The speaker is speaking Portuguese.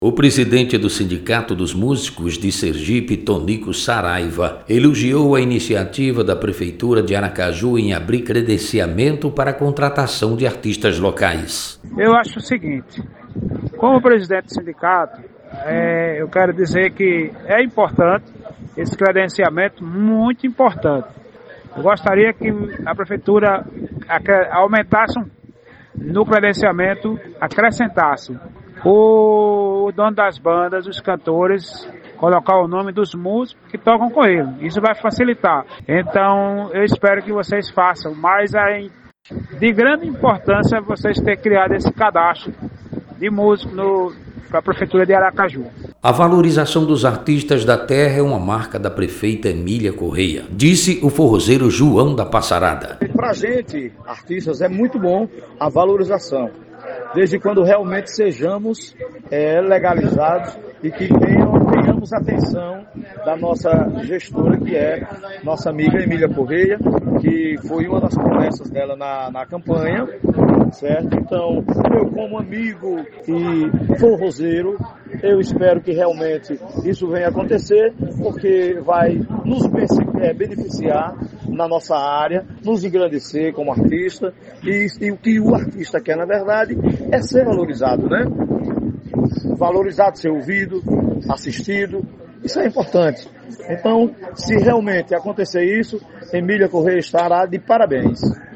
O presidente do Sindicato dos Músicos de Sergipe, Tonico Saraiva, elogiou a iniciativa da Prefeitura de Aracaju em abrir credenciamento para a contratação de artistas locais. Eu acho o seguinte, como presidente do sindicato, eu quero dizer que é importante esse credenciamento, muito importante. Eu gostaria que a Prefeitura aumentasse no credenciamento, acrescentasse o dono das bandas, os cantores, colocar o nome dos músicos que tocam com ele. Isso vai facilitar. Então, eu espero que vocês façam, mas de grande importância vocês terem criado esse cadastro de músicos para a Prefeitura de Aracaju. A valorização dos artistas da terra é uma marca da prefeita Emília Correia, disse o forrozeiro João da Passarada. Para a gente, artistas, é muito bom a valorização, desde quando realmente sejamos legalizados e que tenhamos atenção da nossa gestora, que é nossa amiga Emília Correia, que foi uma das promessas dela na campanha, certo? Então, eu como amigo e forrozeiro, eu espero que realmente isso venha acontecer, porque vai nos beneficiar na nossa área, nos engrandecer como artista, e o que o artista quer, na verdade, é ser valorizado, né? Valorizado, ser ouvido, assistido, isso é importante. Então, se realmente acontecer isso, Emília Correia estará de parabéns.